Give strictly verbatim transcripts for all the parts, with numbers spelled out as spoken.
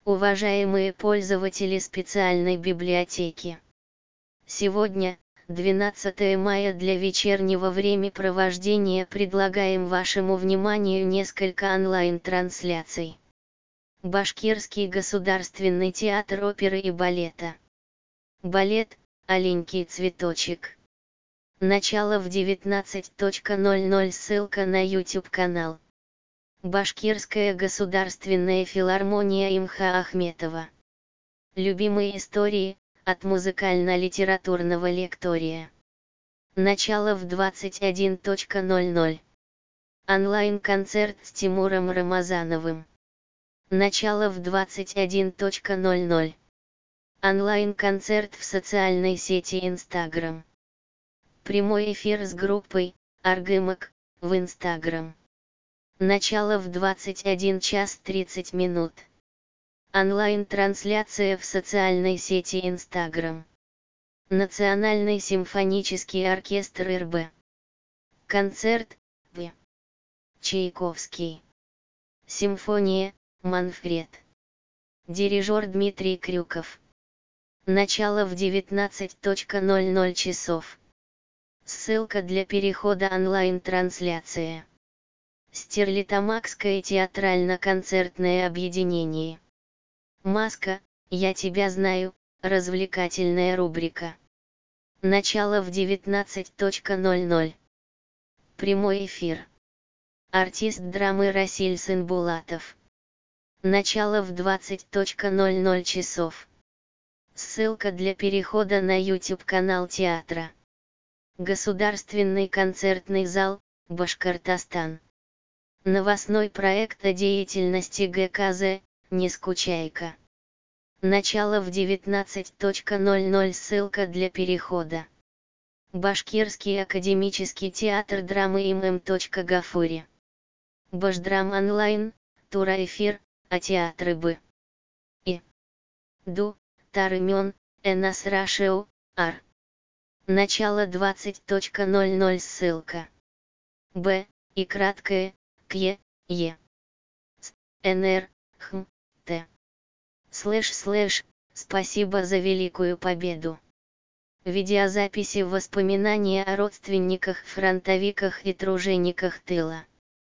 Уважаемые пользователи специальной библиотеки. Сегодня, двенадцатое мая, для вечернего времяпровождения предлагаем вашему вниманию несколько онлайн-трансляций. Башкирский государственный театр оперы и балета. Балет «Аленький цветочек». Начало в девятнадцать ноль ноль, ссылка на YouTube канал. Башкирская государственная филармония Имха Ахметова. Любимые истории, от музыкально-литературного лектория. Начало в двадцать один ноль ноль. Онлайн-концерт с Тимуром Рамазановым. Начало в двадцать один ноль ноль. Онлайн-концерт в социальной сети Instagram. Прямой эфир с группой «Аргымак» в Instagram. Начало в двадцать один час тридцать минут. Онлайн-трансляция в социальной сети Instagram. Национальный симфонический оркестр эр бэ. Концерт В. Чайковский. Симфония Манфред. Дирижер Дмитрий Крюков. Начало в девятнадцать ноль ноль часов. Ссылка для перехода онлайн-трансляция. Стерлитамакское театрально-концертное объединение. Маска, я тебя знаю, развлекательная рубрика. Начало в девятнадцать ноль ноль. Прямой эфир. Артист драмы Расиль Сынбулатов. Начало в двадцать ноль ноль часов. Ссылка для перехода на YouTube канал театра. Государственный концертный зал, Башкортостан. Новостной проект о деятельности гэ ка зэ «Не скучай-ка». Начало в девятнадцать ноль ноль, ссылка для перехода. Башкирский академический театр драмы им. Гафури. Башдрам онлайн, туроэфир, а театры бы. И. Ду, Тарымён, Энас Рашеу, Ар. Начало двадцать ноль ноль, ссылка. Б. И краткое, к Е, Е. С, Н Р, Х, Т. Слэш слэш, спасибо за великую победу. Видеозаписи воспоминания о родственниках, фронтовиках и тружениках тыла.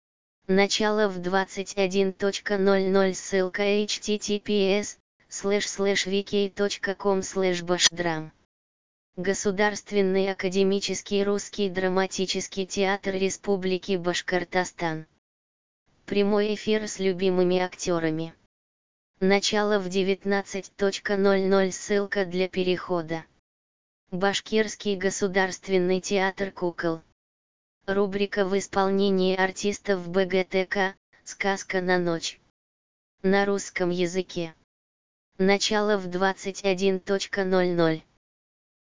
Начало в двадцать один ноль ноль, ссылка эйч ти ти пи эс слэш слэш вики точка ком слэш башдрам. Государственный академический русский драматический театр Республики Башкортостан. Прямой эфир с любимыми актерами. Начало в девятнадцать ноль ноль, ссылка для перехода. Башкирский государственный театр кукол. Рубрика в исполнении артистов бэ гэ тэ ка «Сказка на ночь». На русском языке. Начало в двадцать один ноль ноль.